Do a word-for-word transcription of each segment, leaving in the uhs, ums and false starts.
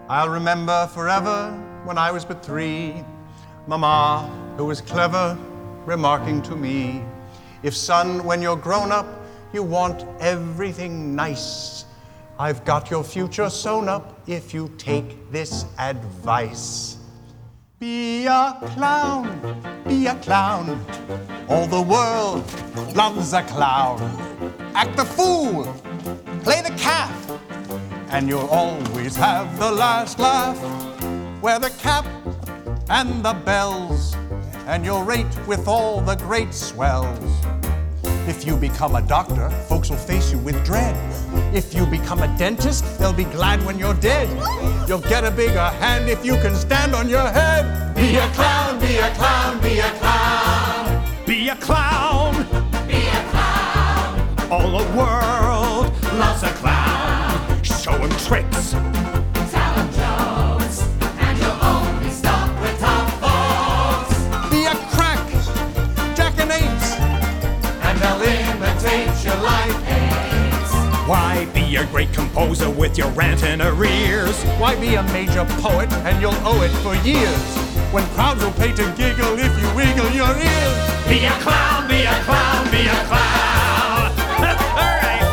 I'll remember forever when I was but three, Mama, who was clever, remarking to me, if son, when you're grown up, you want everything nice, I've got your future sewn up if you take this advice. Be a clown, be a clown, all the world loves a clown. Act the fool, play the calf, and you'll always have the last laugh. Wear the cap and the bells, and you'll rate with all the great swells. If you become a doctor, folks will face you with dread. If you become a dentist, they'll be glad when you're dead. You'll get a bigger hand if you can stand on your head. Be a clown, be a clown, be a clown. Be a clown. Be a clown. All the world loves a clown. Show him tricks. Tell him jokes. And you'll only stop with top folks. Be a crack, jackanapes, And they'll imitate you like apes. Why be a great composer with your rant in arrears? Why be a major poet and you'll owe it for years? When crowds will pay to giggle if you wiggle your ears. Be a clown, be a clown, be a clown. All right.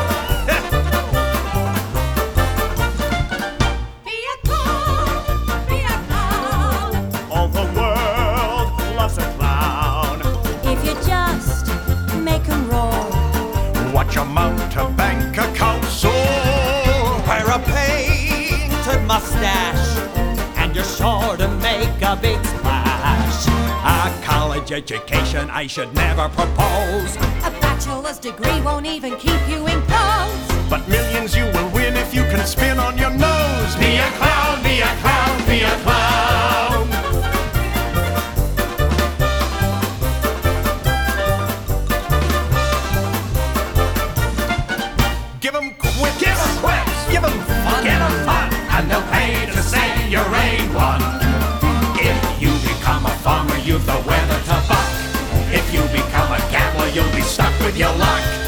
Be a clown. Be a clown. All the world loves a clown. If you just make 'em roar. Watch your mountebank account soar. Wear a painted mustache, and you're sure to make a big splash. A college education I should never propose, A bachelor's degree won't even keep you in clothes. but millions you will win if you can spin on your nose. Be a clown, be a clown, be a clown. Give 'em quips, give 'em quips, give 'em fun, give 'em fun, and they'll pay to say you're A one. If you become a farmer, you've the weather to buck. If you become a gambler, you'll be stuck with your luck.